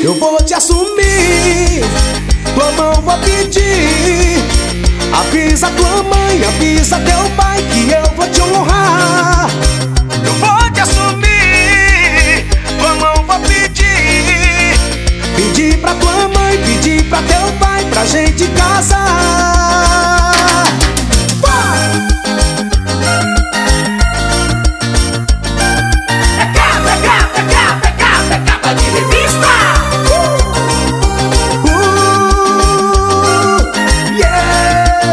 eu vou te assumir. Tua mão vou pedir. Avisa tua mãe, avisa teu pai que eu vou te honrar. Eu vou te assumir. Tua mão vou pedir. Pedir pra tua mãe, pedir pra teu pai, pra gente casar. É capa de revista. Yeah.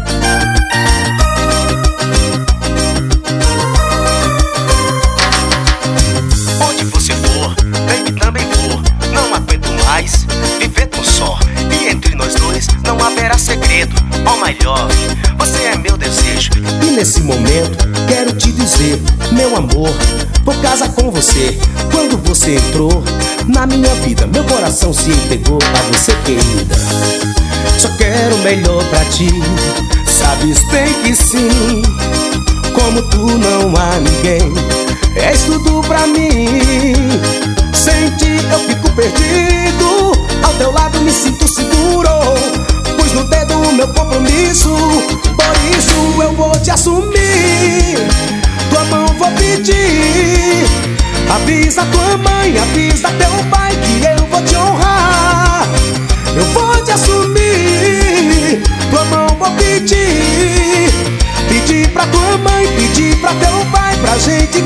Onde você for, baby, também vou. Não aguento mais viver tão só. E entre nós dois não haverá segredo. Oh my love, você é meu desejo. E nesse momento quero te dizer, meu amor, vou casar com você. Quando você entrou na minha vida, meu coração se entregou a você, querida. Só quero o melhor pra ti, sabes bem que sim. Como tu não há ninguém, és tudo pra mim. Sem ti eu fico perdido, ao teu lado me sinto seguro. Pus no dedo o meu compromisso, por isso eu vou te assumir. Tua mão vou pedir. Avisa tua mãe, avisa teu pai que eu vou te honrar. Eu vou te assumir. Tua mão vou pedir. Pedir pra tua mãe, pedir pra teu pai, pra gente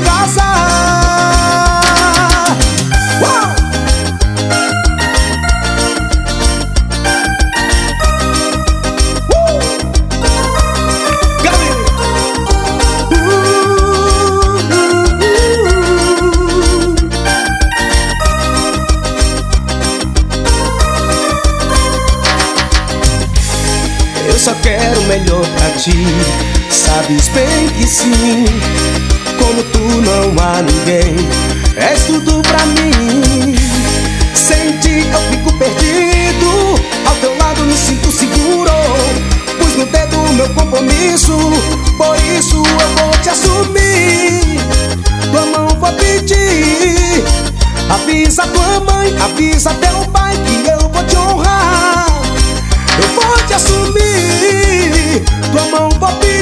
casar. Uau! Eu só quero o melhor pra ti, sabes bem que sim. Como tu não há ninguém, és tudo pra mim. Sem ti eu fico perdido, ao teu lado me sinto seguro. Pus no dedo o meu compromisso, por isso eu vou te assumir. Tua mão vou pedir. Avisa tua mãe, avisa teu pai que eu vou te honrar. Eu vou te assumir. Tua mão vou pedir.